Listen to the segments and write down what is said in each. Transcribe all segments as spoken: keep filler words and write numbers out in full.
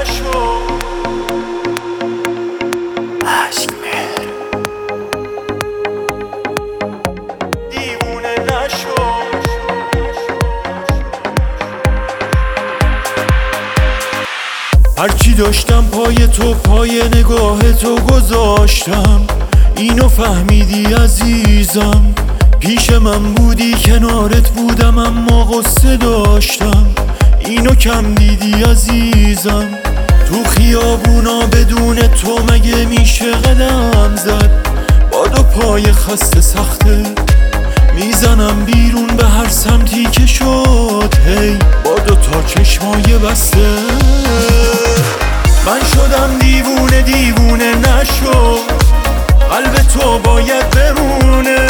نشو عشق مهر دیوونه نشو هرچی داشتم پای تو پای نگاه تو گذاشتم، اینو فهمیدی عزیزم. پیش من بودی کنارت بودم اما غصه داشتم، اینو کم دیدی عزیزم. تو خیابونا بدون تو مگه میشه قدم زد؟ با دو پای خسته سخته میزنم بیرون به هر سمتی که شد، هی با دو تا چشمای بسته. من شدم دیوونه دیوونه نشو، قلب تو باید بمونه.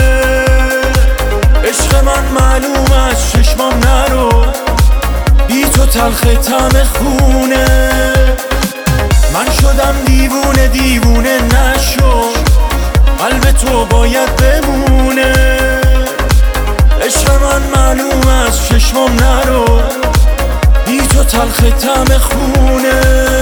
عشق من معلوم از چشمام نرو، بی تو تلخ طعم خونه. من شدم دیوونه دیوونه نشو، قلب تو باید بمونه. عشق من معلوم از چشمام نرو، بی تو تلخ طعم خونه.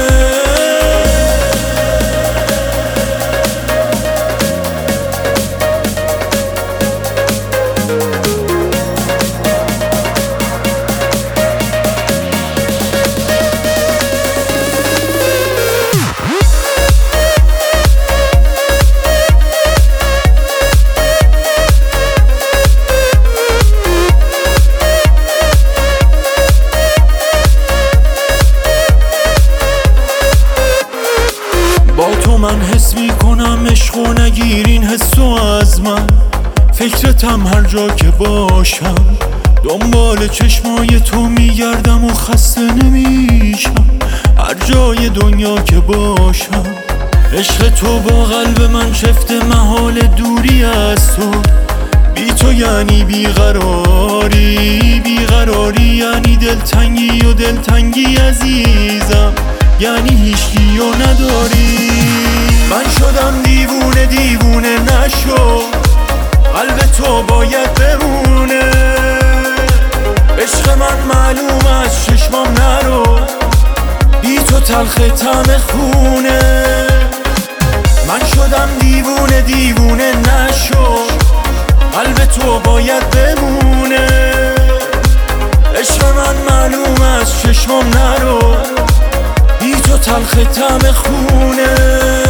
با تو من حس میکنم عشق و نگیرین حسو از من. فکرتم هر جا که باشم، دنبال چشمای تو میگردم و خسته نمیشم هر جای دنیا که باشم. عشق تو با قلب من شفت محال دوری از تو. بی تو یعنی بیقراری، بیقراری یعنی دلتنگی و دلتنگی عزیزم یعنی هیچکی و نداری. من شدم دیوونه دیوونه نشو، قلب تو باید بمونه. عشق من معلوم از چشمام نرو، بی تو تلخ طعم خونه. من شدم دیوونه دیوونه نشو، قلب تو باید بمونه. عشق من معلوم از چشمام نرو، بی تو تلخ طعم خونه.